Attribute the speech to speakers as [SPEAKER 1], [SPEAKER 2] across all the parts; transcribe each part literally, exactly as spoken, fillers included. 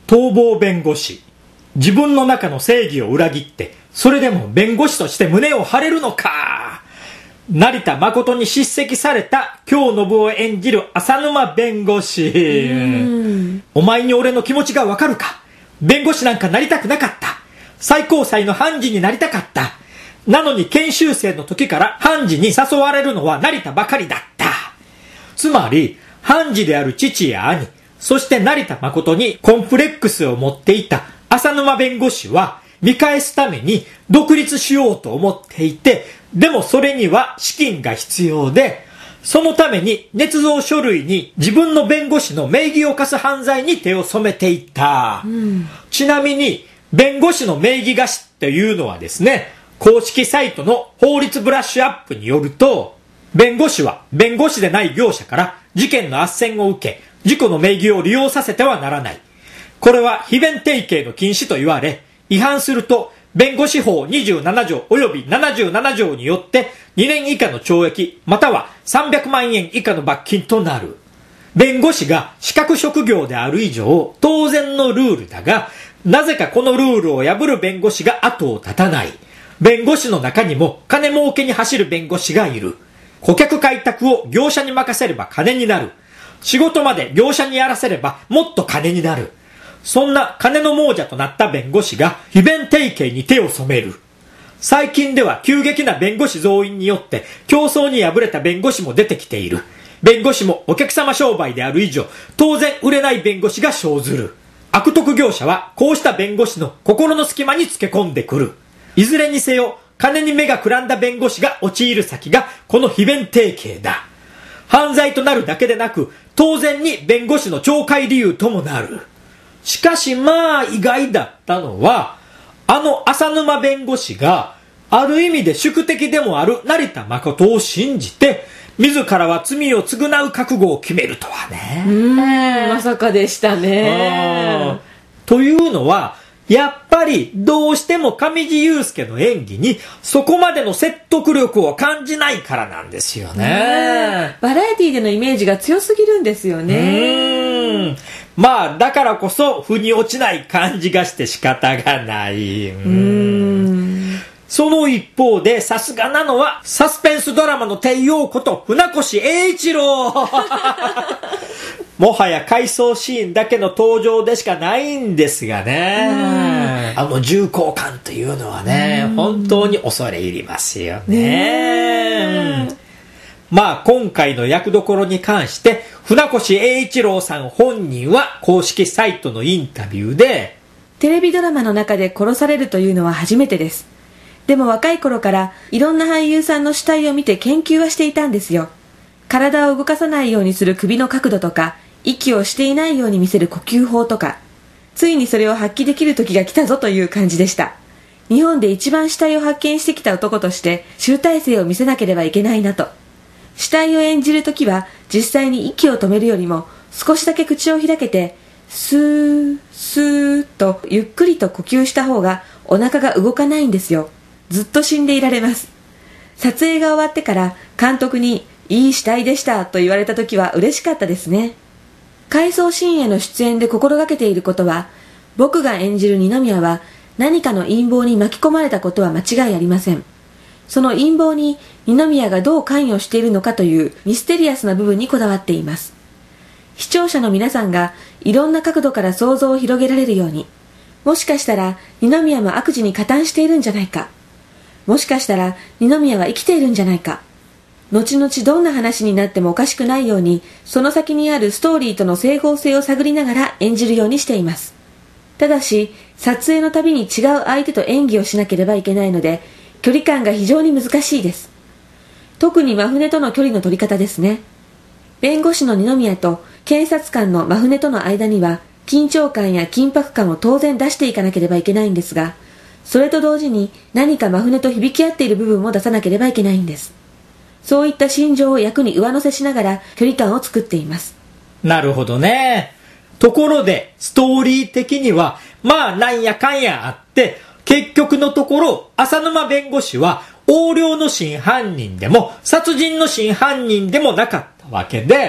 [SPEAKER 1] 逃亡弁護士。自分の中の正義を裏切って、それでも弁護士として胸を張れるのか。成田誠に叱責された京信を演じる浅沼弁護士。お前に俺の気持ちがわかるか。弁護士なんかなりたくなかった。最高裁の判事になりたかった。なのに研修生の時から判事に誘われるのは成田ばかりだった。つまり、判事である父や兄、そして成田誠にコンプレックスを持っていた浅沼弁護士は見返すために独立しようと思っていて、でもそれには資金が必要で、そのために捏造書類に自分の弁護士の名義を貸す犯罪に手を染めていた。うん、ちなみに弁護士の名義貸しっていうのはですね、公式サイトの法律ブラッシュアップによると、弁護士は弁護士でない業者から事件の斡旋を受け、自己の名義を利用させてはならない。これは非弁定型の禁止と言われ、違反すると弁護士法にじゅうなな条及びななじゅうなな条によってにねん以下の懲役またはさんびゃくまんえん以下の罰金となる。弁護士が資格職業である以上当然のルールだが、なぜかこのルールを破る弁護士が後を絶たない。弁護士の中にも金儲けに走る弁護士がいる。顧客開拓を業者に任せれば金になる。仕事まで業者にやらせればもっと金になる。そんな金の亡者となった弁護士が非弁定型に手を染める。最近では急激な弁護士増員によって競争に敗れた弁護士も出てきている。弁護士もお客様商売である以上、当然売れない弁護士が生ずる。悪徳業者はこうした弁護士の心の隙間につけ込んでくる。いずれにせよ、金に目がくらんだ弁護士が陥る先がこの非弁定型だ。犯罪となるだけでなく、当然に弁護士の懲戒理由ともなる。しかしまあ意外だったのは、あの浅沼弁護士がある意味で宿敵でもある成田誠を信じて、自らは罪を償う覚悟を決めるとはね。
[SPEAKER 2] うーん、まさかでしたね。
[SPEAKER 1] というのは、やっぱりどうしても上地雄介の演技にそこまでの説得力を感じないからなんですよね。
[SPEAKER 2] バラエティでのイメージが強すぎるんですよね。う
[SPEAKER 1] ーん、まあだからこそ腑に落ちない感じがして仕方がない。うーん、その一方でさすがなのはサスペンスドラマの帝王こと船越英一郎。もはや回想シーンだけの登場でしかないんですがね。あの重厚感というのはね、本当に恐れ入りますよね。まあ今回の役どころに関して船越英一郎さん本人は公式サイトのインタビューで、
[SPEAKER 2] テレビドラマの中で殺されるというのは初めてです。でも若い頃からいろんな俳優さんの死体を見て研究はしていたんですよ。体を動かさないようにする首の角度とか、息をしていないように見せる呼吸法とか、ついにそれを発揮できる時が来たぞという感じでした。日本で一番死体を発見してきた男として集大成を見せなければいけないなと。死体を演じる時は実際に息を止めるよりも少しだけ口を開けてスースーとゆっくりと呼吸した方がお腹が動かないんですよ。ずっと死んでいられます。撮影が終わってから監督にいい死体でしたと言われた時は嬉しかったですね。回想シーンへの出演で心がけていることは、僕が演じる二宮は何かの陰謀に巻き込まれたことは間違いありません。その陰謀に二宮がどう関与しているのかというミステリアスな部分にこだわっています。視聴者の皆さんがいろんな角度から想像を広げられるように、もしかしたら二宮も悪事に加担しているんじゃないか、もしかしたら二宮は生きているんじゃないか、後々どんな話になってもおかしくないように、その先にあるストーリーとの整合性を探りながら演じるようにしています。ただし、撮影のたびに違う相手と演技をしなければいけないので、距離感が非常に難しいです。特に真船との距離の取り方ですね。弁護士の二宮と検察官の真船との間には、緊張感や緊迫感を当然出していかなければいけないんですが、それと同時に何か真船と響き合っている部分も出さなければいけないんです。そういった心情を役に上乗せしながら距離感を作っています。
[SPEAKER 1] なるほどね。ところでストーリー的にはまあなんやかんやあって、結局のところ浅沼弁護士は横領の真犯人でも殺人の真犯人でもなかったわけで、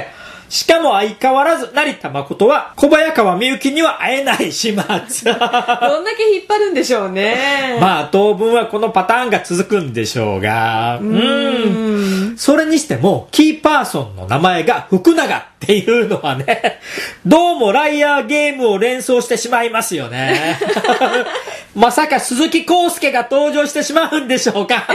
[SPEAKER 1] しかも相変わらず成田誠は小早川みゆきには会えない始末。どんだ
[SPEAKER 2] け引っ張るんでしょうね。
[SPEAKER 1] まあ当分はこのパターンが続くんでしょうが、うーん、それにしてもキーパーソンの名前が福永っていうのはね、どうもライアーゲームを連想してしまいますよね。まさか鈴木康介が登場してしまうんでしょうか。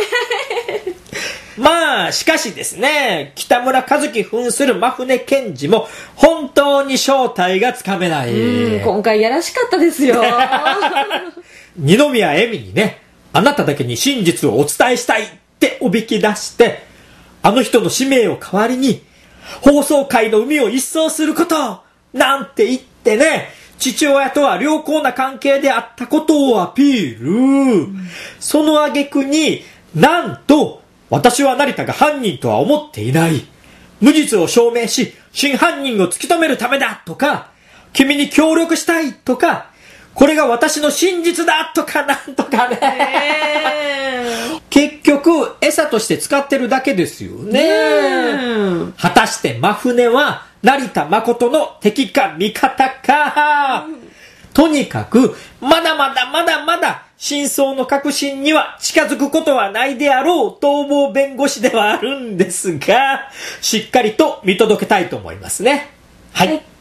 [SPEAKER 1] まあしかしですね、北村和樹扮する真船健二も本当に正体がつかめない。
[SPEAKER 2] うん、今回やらしかったですよ。
[SPEAKER 1] 二宮恵美にね、あなただけに真実をお伝えしたいっておびき出して、あの人の使命を代わりに放送界の海を一掃することなんて言ってね、父親とは良好な関係であったことをアピール、うん、その挙句になんと私は成田が犯人とは思っていない、無実を証明し真犯人を突き止めるためだとか、君に協力したいとか、これが私の真実だとかなんとかね、えー、結局餌として使ってるだけですよね。果たして真船は成田誠の敵か味方か、うん、とにかくまだまだまだまだ真相の確信には近づくことはないであろう逃亡弁護士ではあるんですが、しっかりと見届けたいと思いますね。はい、はい。